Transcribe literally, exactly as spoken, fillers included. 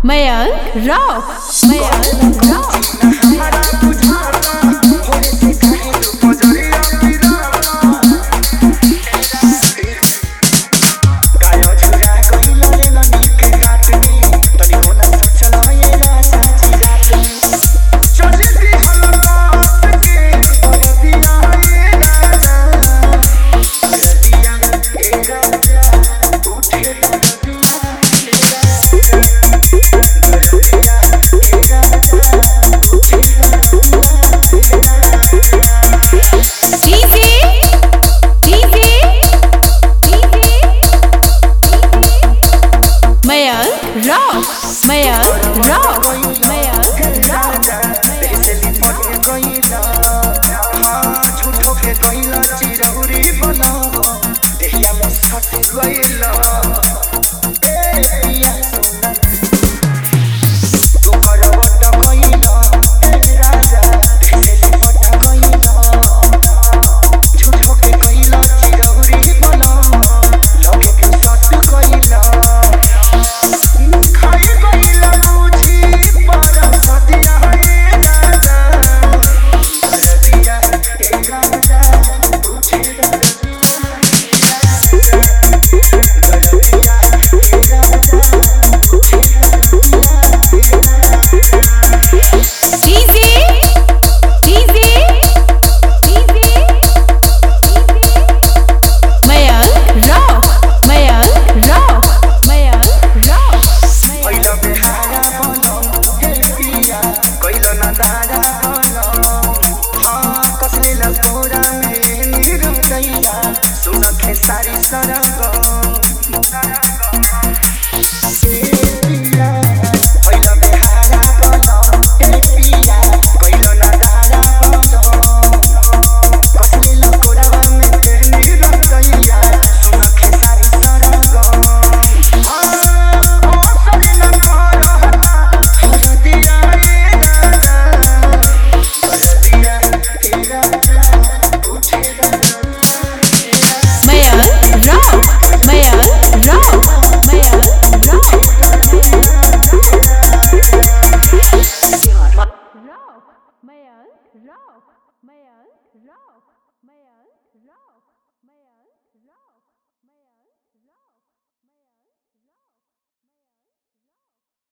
Mayank Rock, Mayank Rock. Rock, Mayank Rock, Mayank Rock. झूठो के कइला चिरौरी बना देहिया में सट गइला ए पिया सोना तू करवट कइला ए राजा देहिया पट कइला झूठो के कइला चिरौरी बना लगे के सट गइला सुन के सारी सरगम पहिला बेहारा बनम ए पिया पहिलो ना दारा बनम कसले लकोरावा में तेहनी रतैया सुन के सारी सरगम ओ सरे ना करहता हर दिया ए दादा कर दिया ए राजा उठे Mayank Rock, Mayank Rock, Mayank Rock. Rock, Mayank Rock, Mayank Rock.